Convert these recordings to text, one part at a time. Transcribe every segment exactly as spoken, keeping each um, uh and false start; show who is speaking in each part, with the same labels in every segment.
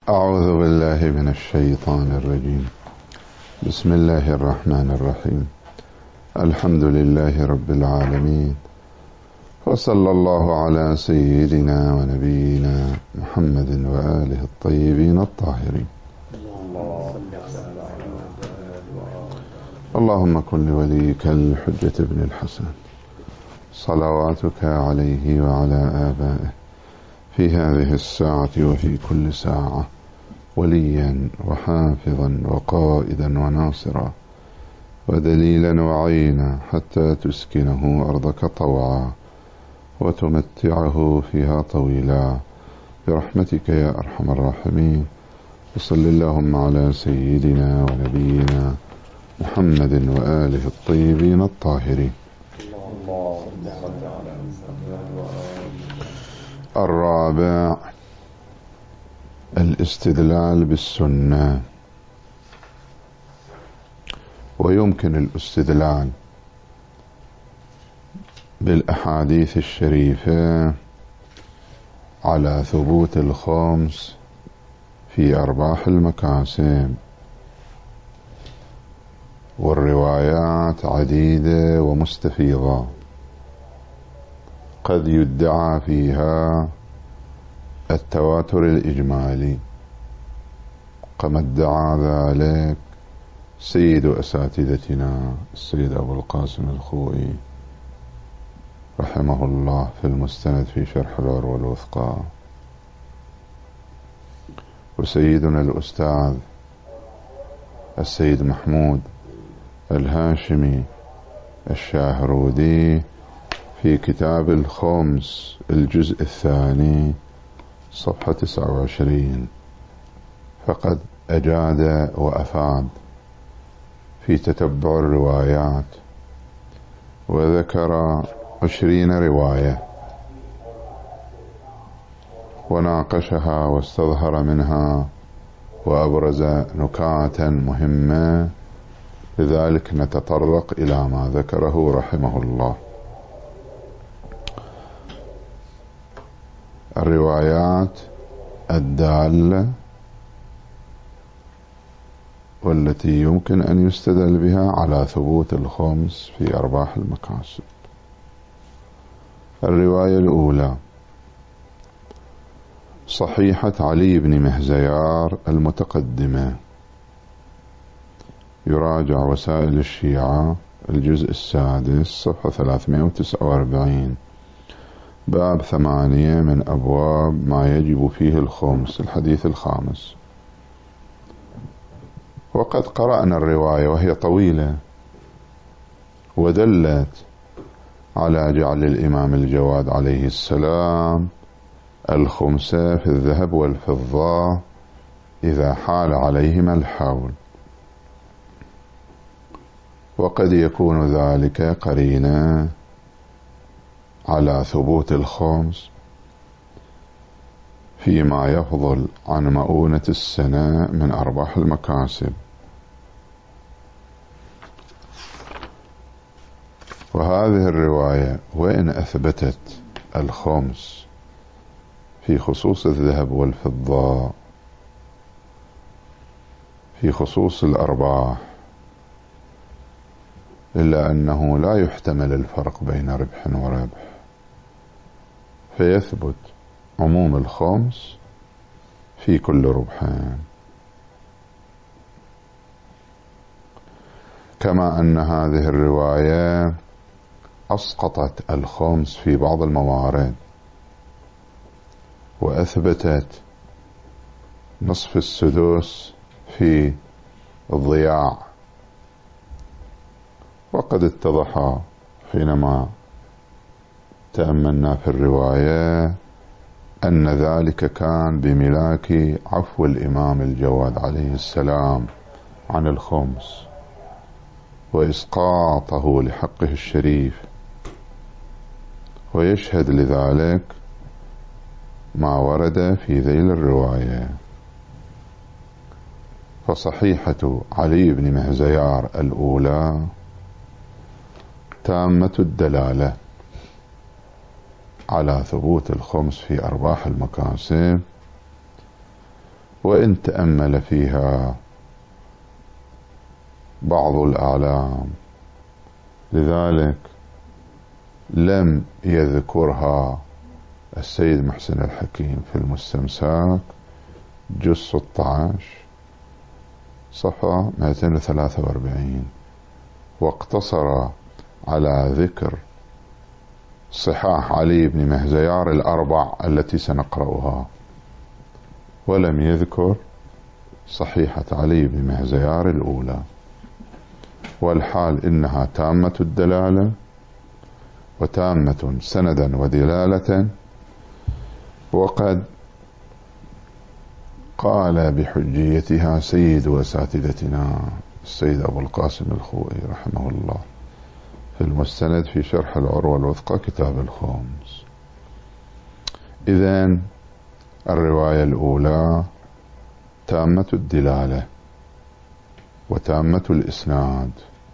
Speaker 1: أعوذ بالله من الشيطان الرجيم. بسم الله الرحمن الرحيم. الحمد لله رب العالمين، وصلى الله على سيدنا ونبينا محمد وآله الطيبين الطاهرين. اللهم كن لوليك الحجة ابن الحسن صلواتك عليه وعلى آبائه في هذه الساعة وفي كل ساعة وليا وحافظا وقائدا وناصرا ودليلا وعينا، حتى تسكنه أرضك طوعا وتمتعه فيها طويلا برحمتك يا أرحم الراحمين. وصل اللهم على سيدنا ونبينا محمد وآله الطيبين الطاهرين. الرابع، الاستدلال بالسنة. ويمكن الاستدلال بالأحاديث الشريفة على ثبوت الخمس في أرباح المكاسب، والروايات عديدة ومستفيضة، قد يدعى فيها التواتر الإجمالي كما ادعى ذلك سيد أساتذتنا السيد أبو القاسم الخوئي رحمه الله في المستند في شرح العروة الوثقى، وسيدنا الأستاذ السيد محمود الهاشمي الشاهرودي في كتاب الخمس الجزء الثاني صفحة تسعة وعشرين، فقد أجاد وأفاد في تتبع الروايات، وذكر عشرين رواية وناقشها واستظهر منها وأبرز نكاتا مهمة، لذلك نتطرق إلى ما ذكره رحمه الله. الروايات الدالة والتي يمكن أن يستدل بها على ثبوت الخمس في أرباح المكاسب. الرواية الأولى صحيحة علي بن مهزيار المتقدمة، يراجع وسائل الشيعة الجزء السادس صفحة ثلاثمائة وتسعة وأربعين، باب ثمانية من أبواب ما يجب فيه الخمس، الحديث الخامس. وقد قرأنا الرواية وهي طويلة، ودلت على جعل الإمام الجواد عليه السلام الخمسة في الذهب والفضة إذا حال عليهما الحول، وقد يكون ذلك قرينة على ثبوت الخمس فيما يفضل عن مؤونة السنة من أرباح المكاسب. وهذه الرواية وإن أثبتت الخمس في خصوص الذهب والفضة في خصوص الأرباح، إلا أنه لا يحتمل الفرق بين ربح وربح، فيثبت عموم الخمس في كل ربحين، كما أن هذه الرواية أسقطت الخمس في بعض الموارد وأثبتت نصف السدس في الضياع، وقد اتضح حينما تأملنا في الرواية أن ذلك كان بملاك عفو الإمام الجواد عليه السلام عن الخمس وإسقاطه لحقه الشريف، ويشهد لذلك ما ورد في ذيل الرواية. فصحيحة علي بن مهزيار الأولى تامة الدلالة على ثبوت الخمس في أرباح المكاسب، وإن تأمل فيها بعض الأعلام، لذلك لم يذكرها السيد محسن الحكيم في المستمساك جزء ستة عشر صفحة مئتين وثلاثة وأربعين، واقتصر على ذكر صحاح علي بن مهزيار الأربع التي سنقرأها، ولم يذكر صحيحة علي بن مهزيار الأولى، والحال إنها تامة الدلالة وتامة سندا ودلالة. وقد قال بحجيتها سيد أساتذتنا السيد أبو القاسم الخوئي رحمه الله في المستند في شرح العروة الوثقى كتاب الخمس. إذن الرواية الأولى تامة الدلالة وتامة الإسناد،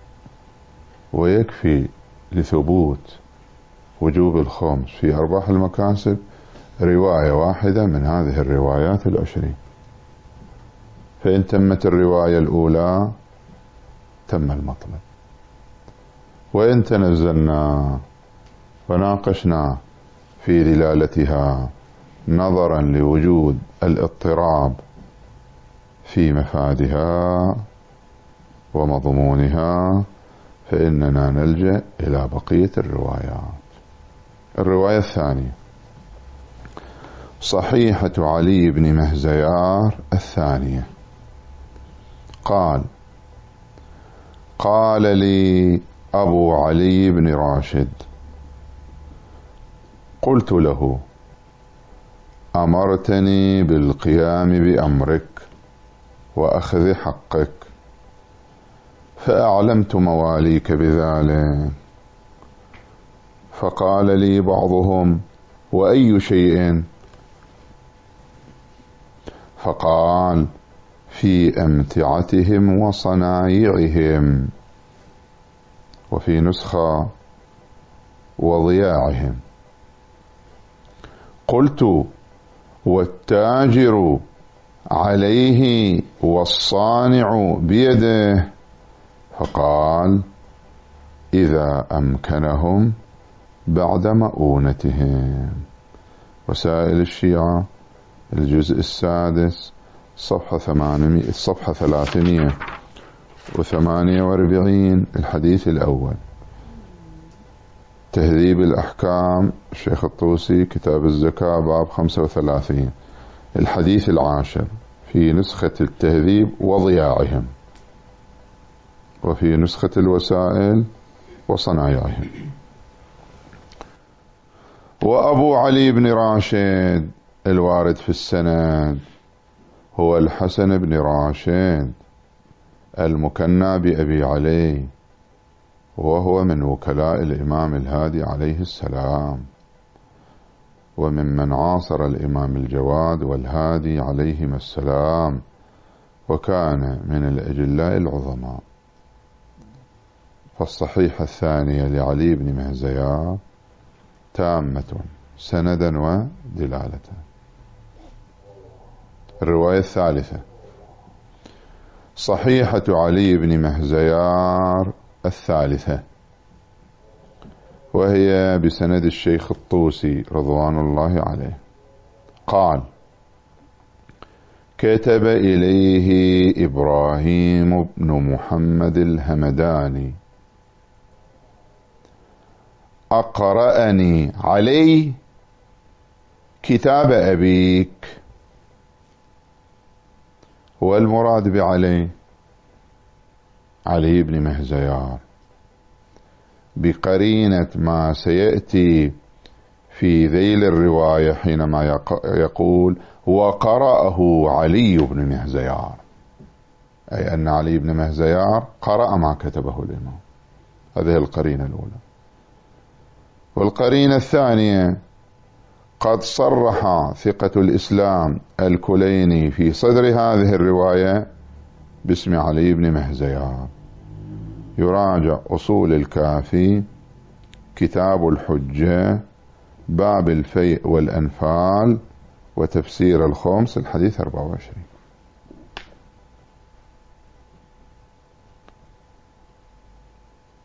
Speaker 1: ويكفي لثبوت وجوب الخمس في أرباح المكاسب رواية واحدة من هذه الروايات العشرين. فإن تمت الرواية الأولى تم المطلب. وإن تنزلنا وناقشنا في دلالتها نظرا لوجود الاضطراب في مفادها ومضمونها، فإننا نلجأ إلى بقية الروايات. الرواية الثانية صحيحة علي بن مهزيار الثانية. قال: قال لي أبو علي بن راشد: قلت له: أمرتني بالقيام بأمرك وأخذ حقك، فأعلمت مواليك بذلك. فقال لي بعضهم: وأي شيء؟ فقال: في أمتعتهم وصنايعهم، وفي نسخة وضياعهم. قلت: والتاجر عليه والصانع بيده؟ فقال: إذا أمكنهم بعد مؤونتهم. وسائل الشيعة الجزء السادس صفحة ثمانمائة الصفحة ثلاثمائة وثمانية وأربعين الحديث الأول. تهذيب الأحكام الشيخ الطوسي كتاب الزكاة باب خمسة وثلاثين الحديث العاشر في نسخة التهذيب وضياعهم، وفي نسخة الوسائل وصنايعهم. وأبو علي بن راشد الوارد في السند هو الحسن بن راشد المكنى بأبي علي، وهو من وكلاء الإمام الهادي عليه السلام، وممن عاصر الإمام الجواد والهادي عليهما السلام، وكان من الأجلاء العظماء. فالصحيحة الثانية لعلي بن مهزيار تامة سندا ودلالة. الرواية الثالثة صحيحة علي بن مهزيار الثالثة، وهي بسند الشيخ الطوسي رضوان الله عليه. قال: كتب إليه إبراهيم بن محمد الهمداني: أقرأني علي كتاب أبيك. والمراد بعلي علي بن مهزيار، بقرينة ما سيأتي في ذيل الرواية حينما يقول: وقرأه علي بن مهزيار، أي أن علي بن مهزيار قرأ ما كتبه الإمام. هذه القرينة الأولى. والقرينة الثانية: قد صرح ثقة الإسلام الكليني في صدر هذه الرواية باسم علي بن مهزيار. يراجع أصول الكافي كتاب الحجة باب الفيء والأنفال وتفسير الخمس الحديث أربعة وعشرين.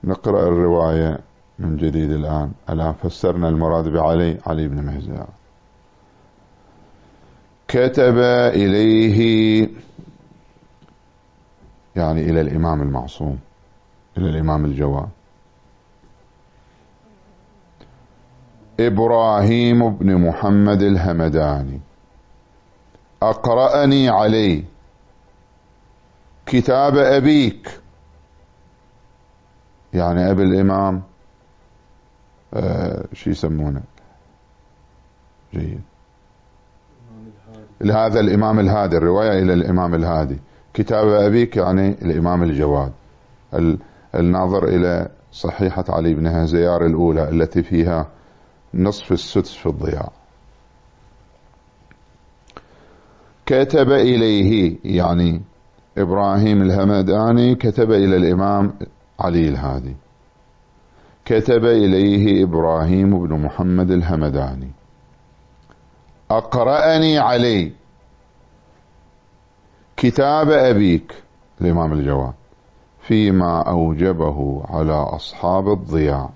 Speaker 1: نقرأ الرواية من جديد الآن. الآن فسرنا المراد بعلي علي بن مهزيار. كتب إليه يعني إلى الإمام المعصوم، إلى الإمام الجواد، إبراهيم بن محمد الهمداني أقرأني علي كتاب أبيك، يعني أبي الإمام آه شو يسمونه جيد لهذا الإمام الهادي، الرواية إلى الإمام الهادي، كتاب أبيك يعني الإمام الجواد. الناظر إلى صحيحة علي بن مهزيار الأولى التي فيها نصف السدس في الضياع. كتب إليه يعني إبراهيم الهمداني كتب إلى الإمام علي الهادي. كتب إليه إبراهيم بن محمد الهمداني أقرأني علي كتاب أبيك الإمام الجواد فيما أوجبه على أصحاب الضياع،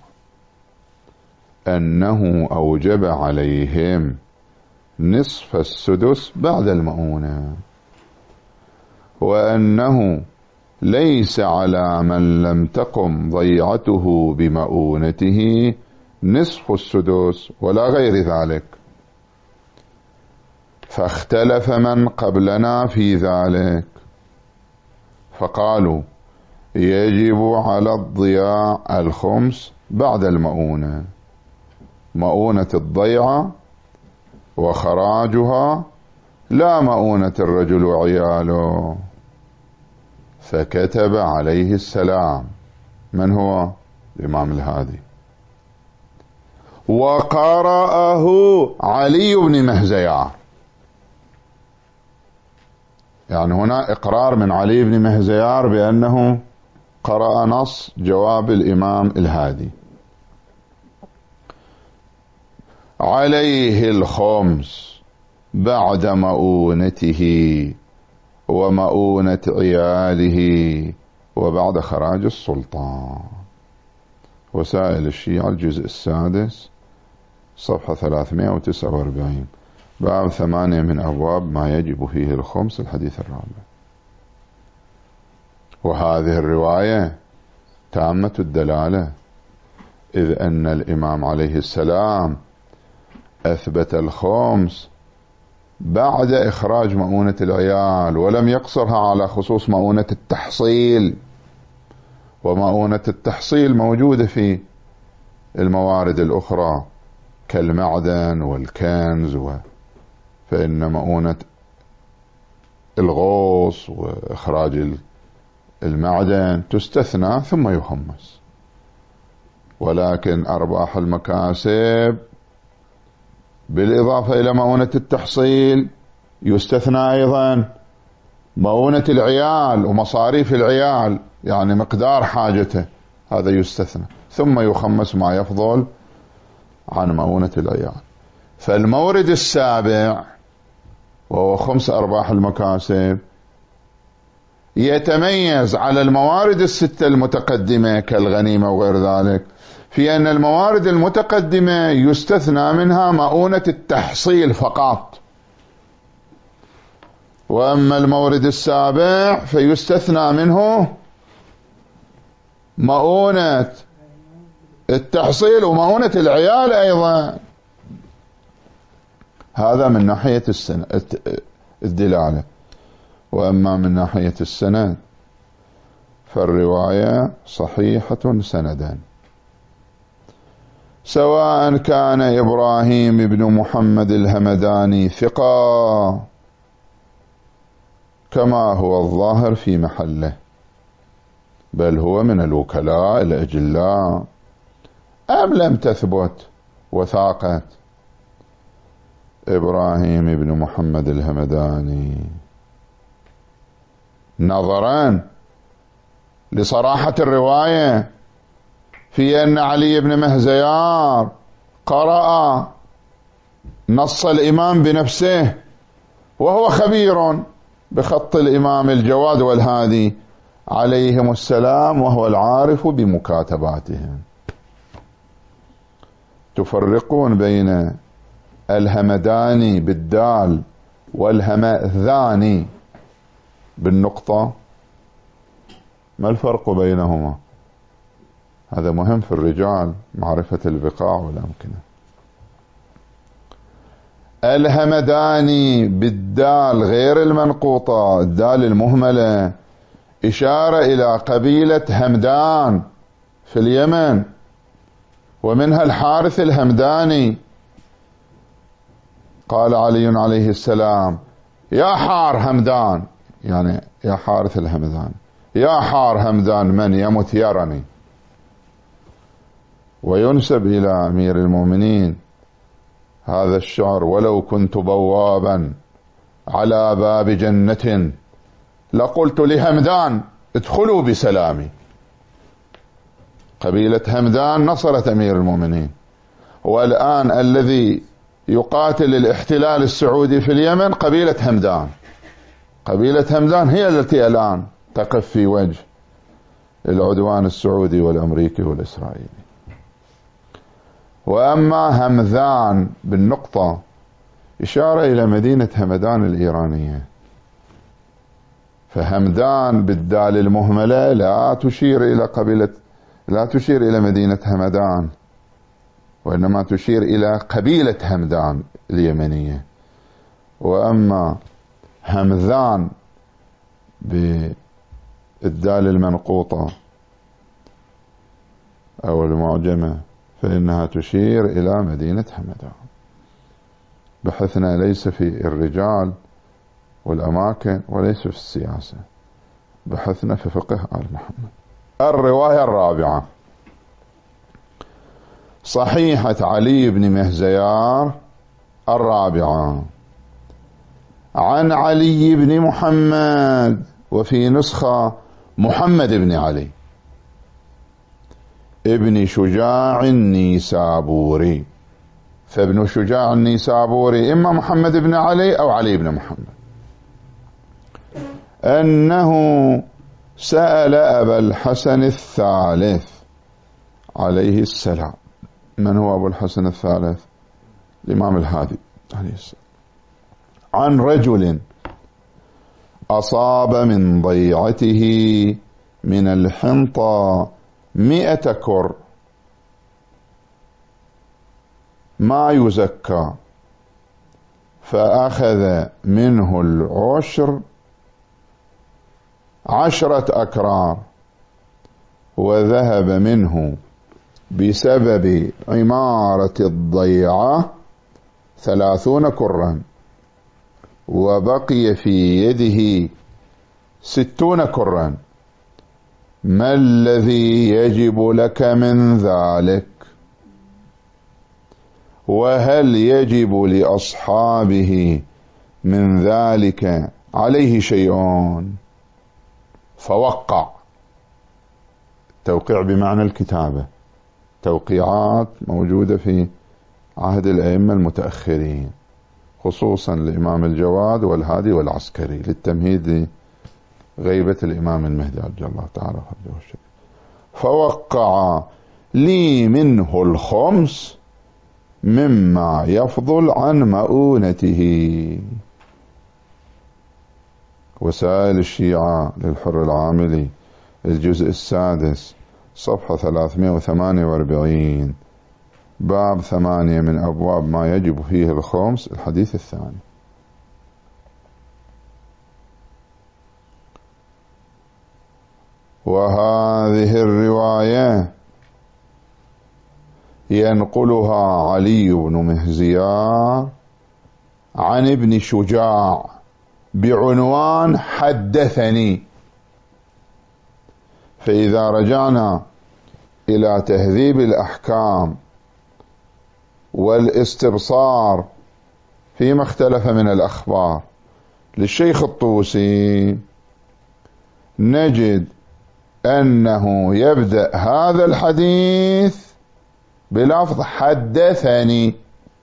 Speaker 1: أنه أوجب عليهم نصف السدس بعد المؤونة، وأنه ليس على من لم تقم ضيعته بمؤونته نصف السدس ولا غير ذلك. فاختلف من قبلنا في ذلك فقالوا يجب على الضياع الخمس بعد المؤونة، مؤونة الضيعة وخراجها، لا مؤونة الرجل وعياله. فكتب عليه السلام، من هو؟ الإمام الهادي، وقرأه علي بن مهزيار. يعني هنا إقرار من علي بن مهزيار بأنه قرأ نص جواب الإمام الهادي. عليه الخمس بعد مؤونته ومؤونة عياله وبعد خراج السلطان. وسائل الشيعة الجزء السادس صفحة ثلاثمائة وتسعة وأربعين، باب ثمانية من أبواب ما يجب فيه الخمس، الحديث الرابع. وهذه الرواية تامة الدلالة، إذ أن الإمام عليه السلام أثبت الخمس بعد إخراج مؤونة العيال، ولم يقصرها على خصوص مؤونة التحصيل، ومؤونة التحصيل موجودة في الموارد الأخرى كالمعدن والكنز، فإن مؤونة الغوص وإخراج المعدن تستثنى ثم يخمس، ولكن أرباح المكاسب بالإضافة إلى مؤونة التحصيل يستثنى أيضا مؤونة العيال ومصاريف العيال، يعني مقدار حاجته، هذا يستثنى، ثم يخمس ما يفضل عن مؤونة العيال. فالمورد السابع وهو خمس أرباح المكاسب يتميز على الموارد الستة المتقدمة كالغنيمة وغير ذلك في أن الموارد المتقدمة يستثنى منها مؤونة التحصيل فقط، وأما المورد السابع فيستثنى منه مؤونة التحصيل ومؤونة العيال أيضا. هذا من ناحية السنة الدلالة. وأما من ناحية السند فالرواية صحيحة سندا، سواء كان إبراهيم بن محمد الهمداني ثقة كما هو الظاهر في محله، بل هو من الوكلاء الأجلاء، أم لم تثبت وثاقة إبراهيم بن محمد الهمداني نظرا لصراحة الرواية في أن علي بن مهزيار قرأ نص الإمام بنفسه وهو خبير بخط الإمام الجواد والهادي عليهم السلام وهو العارف بمكاتباتهم. تفرقون بين الهمداني بالدال والهمذاني بالنقطة، ما الفرق بينهما؟ هذا مهم في الرجال، معرفة البقاع والأمكنة. الهمداني بالدال غير المنقوطة، الدال المهملة، إشارة إلى قبيلة همدان في اليمن، ومنها الحارث الهمداني. قال علي عليه السلام: يا حار همدان، يعني يا حارث الهمدان، يا حار همدان من يمت يرني. وينسب إلى أمير المؤمنين هذا الشعر: ولو كنت بوابا على باب جنة لقلت لهمدان ادخلوا بسلامي. قبيلة همدان نصرت أمير المؤمنين، والآن الذي يقاتل الاحتلال السعودي في اليمن قبيلة همدان. قبيلة همدان هي التي الآن تقف في وجه العدوان السعودي والأمريكي والإسرائيلي. وأما همذان بالنقطة إشارة إلى مدينة همدان الإيرانية، فهمدان بالدال المهملة لا تشير إلى قبيلة، لا تشير إلى مدينة همدان، وإنما تشير إلى قبيلة همدان اليمنية. وأما همذان بالدال المنقوطة أو المعجمة فإنها تشير إلى مدينة همدان. بحثنا ليس في الرجال والأماكن وليس في السياسة، بحثنا في فقه آل محمد. الرواية الرابعة: صحيحة علي بن مهزيار الرابعة عن علي بن محمد، وفي نسخة محمد بن علي ابن شجاع النيسابوري، فابن شجاع النيسابوري إما محمد بن علي أو علي بن محمد، أنه سأل أبا الحسن الثالث عليه السلام. من هو أبو الحسن الثالث؟ الإمام الهادي عليه السلام. عن رجل أصاب من ضيعته من الحنطة مئة كر ما يزكى، فأخذ منه العشر عشرة أكرار، وذهب منه بسبب عمارة الضيعة ثلاثون كرا، وبقي في يده ستون كرا. ما الذي يجب لك من ذلك؟ وهل يجب لأصحابه من ذلك عليه شيء؟ فوقع. توقيع بمعنى الكتابة، توقيعات موجودة في عهد الأئمة المتأخرين، خصوصا الإمام الجواد والهادي والعسكري، للتمهيد لغيبة الإمام المهدي عجل الله تعالى فرجه الشريف. فوقع لي منه الخمس مما يفضل عن مؤونته. وسائل الشيعة للحر العاملي الجزء السادس صفحة ثلاثمائة وثمانية وأربعين، باب ثمانية من أبواب ما يجب فيه الخمس، الحديث الثاني. وهذه الرواية ينقلها علي بن مهزيار عن ابن شجاع بعنوان حدثني. فإذا رجعنا إلى تهذيب الأحكام والاستبصار فيما اختلف من الأخبار للشيخ الطوسي، نجد أنه يبدأ هذا الحديث بلفظ حدثني،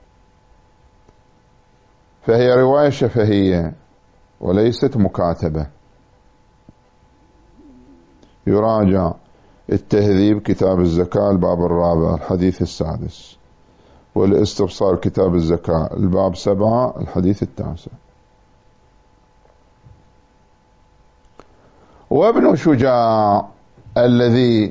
Speaker 1: فهي رواية شفهية وليست مكاتبة. يراجع التهذيب كتاب الزكاة الباب الرابع الحديث السادس، والاستبصار كتاب الزكاة الباب سبعة الحديث التاسع. وابن شجاع الذي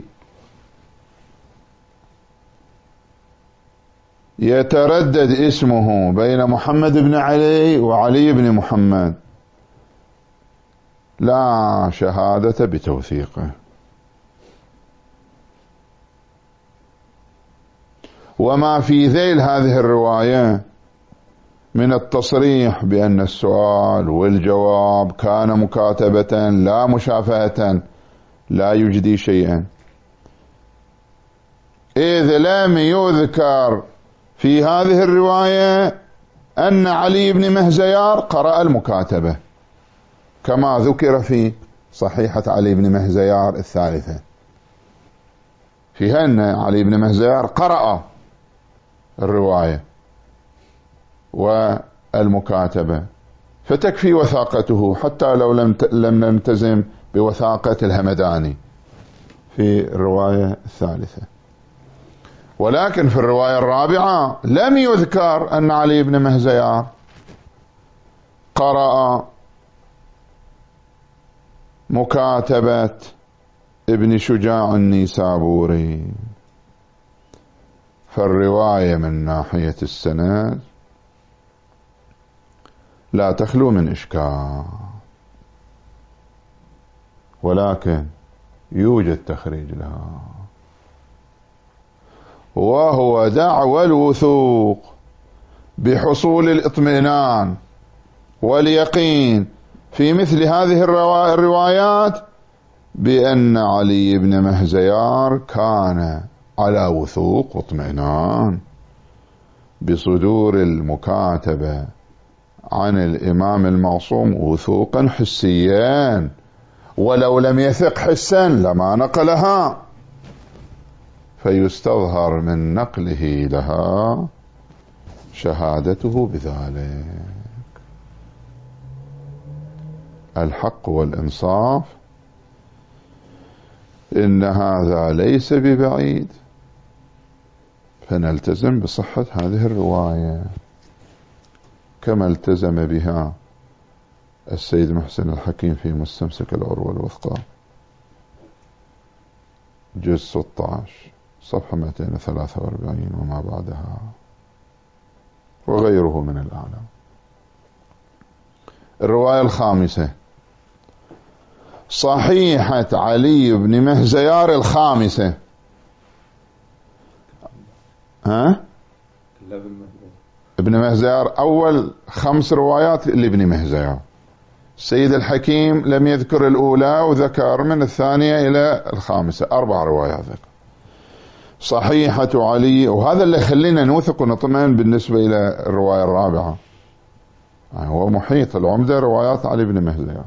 Speaker 1: يتردد اسمه بين محمد بن علي وعلي بن محمد لا شهادة بتوثيقه، وما في ذيل هذه الرواية من التصريح بأن السؤال والجواب كان مكاتبة لا مشافهة لا يجدي شيئا، إذ لم يذكر في هذه الرواية أن علي بن مهزيار قرأ المكاتبة كما ذكر في صحيحة علي بن مهزيار الثالثة، فيها أن علي بن مهزيار قرأ الرواية والمكاتبة، فتكفي وثاقته حتى لو لم لم نلتزم بوثاقة الهمداني في الرواية الثالثة. ولكن في الرواية الرابعة لم يذكر أن علي بن مهزيار قرأ مكاتبة ابن شجاع النيسابوري، فالرواية من ناحية السند لا تخلو من إشكال، ولكن يوجد تخريج لها، وهو دعوى الوثوق بحصول الاطمئنان واليقين في مثل هذه الروايات بأن علي بن مهزيار كان على وثوق واطمئنان بصدور المكاتبة عن الإمام المعصوم وثوقا حسيا، ولو لم يثق حسا لما نقلها، فيستظهر من نقله لها شهادته بذلك. الحق والإنصاف إن هذا ليس ببعيد، فنلتزم بصحة هذه الرواية كما التزم بها السيد محسن الحكيم في مستمسك العروة الوثقى جزء ستة عشر صفحة مئتين وثلاثة وأربعين وما بعدها، وغيره من الأعلام. الرواية الخامسة صحيحة علي بن مهزيار الخامسة. ها؟ ابن مهزيار أول خمس روايات لابن مهزيار، السيد الحكيم لم يذكر الأولى وذكر من الثانية إلى الخامسة، أربع روايات ذكر. صحيحة علي، وهذا اللي خلينا نوثق ونطمئن بالنسبة إلى الرواية الرابعة، يعني هو محيط العمدة روايات علي بن مهزيار.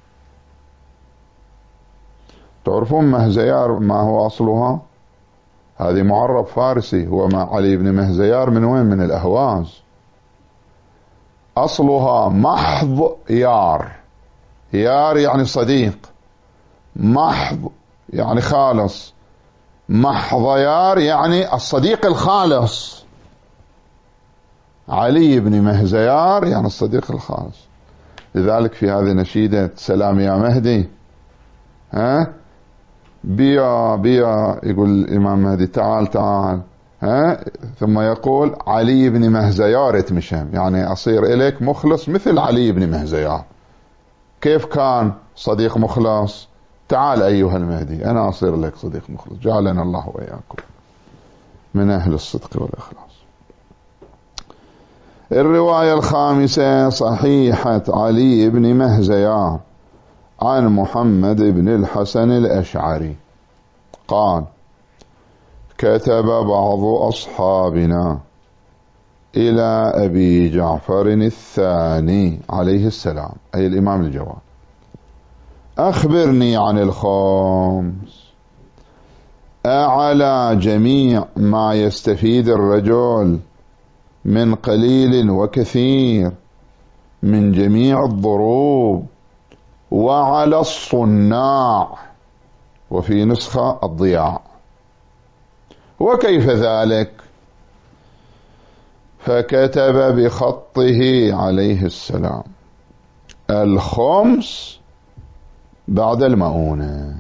Speaker 1: تعرفون مهزيار ما هو أصلها؟ هذه معرب فارسي، هو مع علي بن مهزيار من وين؟ من الأهواز. أصلها محض يار، يار يعني صديق، محض يعني خالص، محضيار يعني الصديق الخالص. علي بن مهزيار يعني الصديق الخالص. لذلك في هذه نشيدة سلام يا مهدي، ها بيا بيا يقول الإمام مهدي تعال تعال، ها ثم يقول علي بن مهزيار اتمشم، يعني أصير إليك مخلص مثل علي بن مهزيار. كيف كان صديق مخلص؟ تعال أيها المهدي أنا أصير لك صديق مخلص، جعلنا الله وإياكم من أهل الصدق والإخلاص. الرواية الخامسة صحيحة علي بن مهزيار عن محمد بن الحسن الأشعري قال: كتب بعض أصحابنا إلى أبي جعفر الثاني عليه السلام، أي الإمام الجواد: أخبرني عن الخمس، أعلى جميع ما يستفيد الرجل من قليل وكثير من جميع الضروب، وعلى الصناع، وفي نسخة الضياع. وكيف ذلك؟ فكتب بخطه عليه السلام الخمس بعد المؤونة.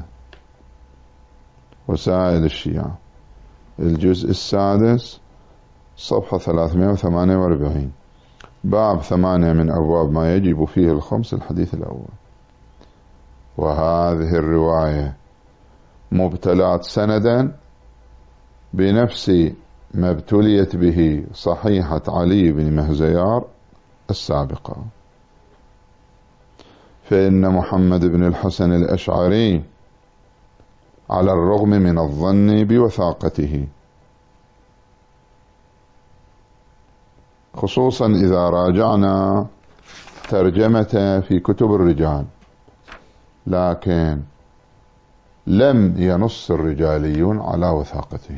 Speaker 1: وسائل الشيعة الجزء السادس صفحة ثلاثمائة وثمانية وأربعين، باب ثمانية من أبواب ما يجب فيه الخمس، الحديث الأول. وهذه الرواية مبتلات سندا بنفس ما ابتليت به صحيحة علي بن مهزيار السابقة، فإن محمد بن الحسن الأشعري على الرغم من الظن بوثاقته، خصوصا إذا راجعنا ترجمة في كتب الرجال، لكن لم ينص الرجاليون على وثاقته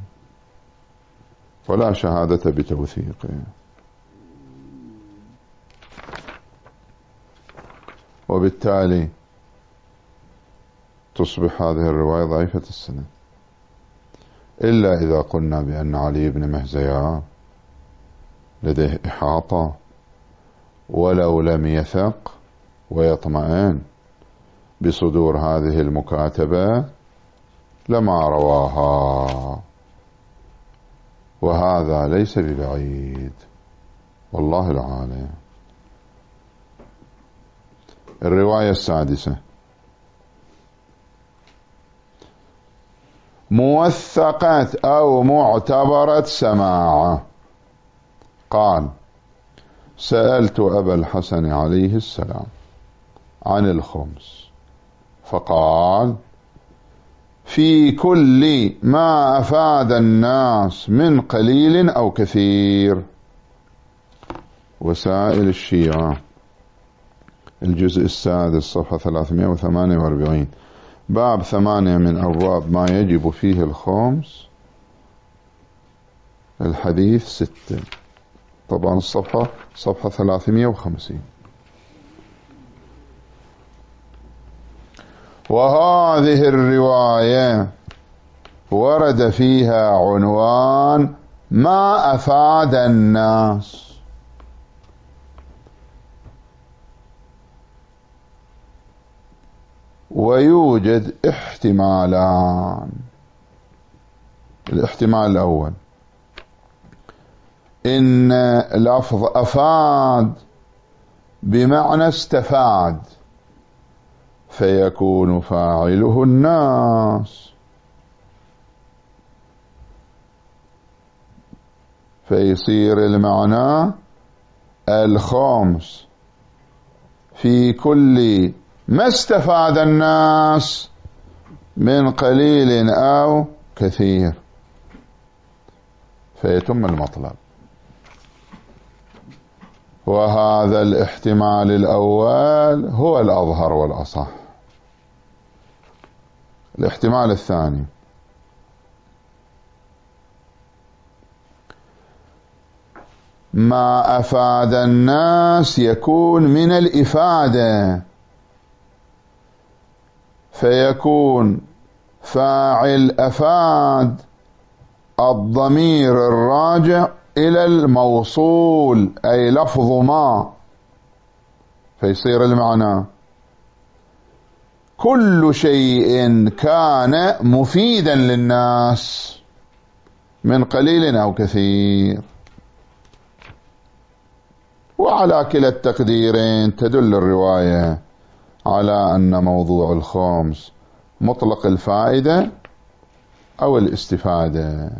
Speaker 1: ولا شهادة بتوثيقه، وبالتالي تصبح هذه الرواية ضعيفة السند، إلا إذا قلنا بأن علي بن مهزيار لديه إحاطة ولو لم يثق ويطمئن بصدور هذه المكاتبة لما رواها، وهذا ليس ببعيد والله العالم. الرواية السادسة موثقة أو معتبرة سماعة. قال: سألت أبا الحسن عليه السلام عن الخمس فقال: في كل ما أفاد الناس من قليل أو كثير. وسائل الشيعة الجزء السادس صفحة ثلاثمائة وثمانية وأربعين، باب ثمانية من أبواب ما يجب فيه الخمس، الحديث ستة، طبعا الصفحة صفحة ثلاثمائة وخمسين. وهذه الرواية ورد فيها عنوان ما أفاد الناس، ويوجد احتمالان. الاحتمال الأول إن لفظ أفاد بمعنى استفاد، فيكون فاعله الناس، فيصير المعنى الخمس في كل ما استفاد الناس من قليل أو كثير، فيتم المطلب. وهذا الاحتمال الأول هو الأظهر والأصح. الاحتمال الثاني ما أفاد الناس يكون من الإفادة، فيكون فاعل أفاد الضمير الراجع إلى الموصول أي لفظ ما، فيصير المعنى كل شيء كان مفيدا للناس من قليل أو كثير. وعلى كلا التقديرين تدل الرواية على أن موضوع الخمس مطلق الفائدة أو الاستفادة،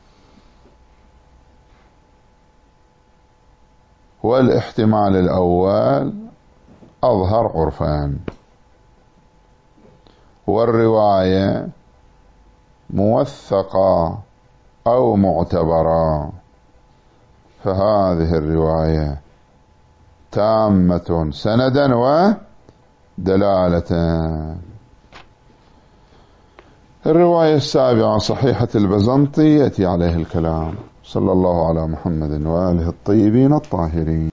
Speaker 1: والاحتمال الأول أظهر عرفان، والرواية موثقة أو معتبرة، فهذه الرواية تامة سندا ودلالة. الرواية السابعة صحيحة البزنطي يأتي عليه الكلام. صلى الله على محمد وآله الطيبين الطاهرين.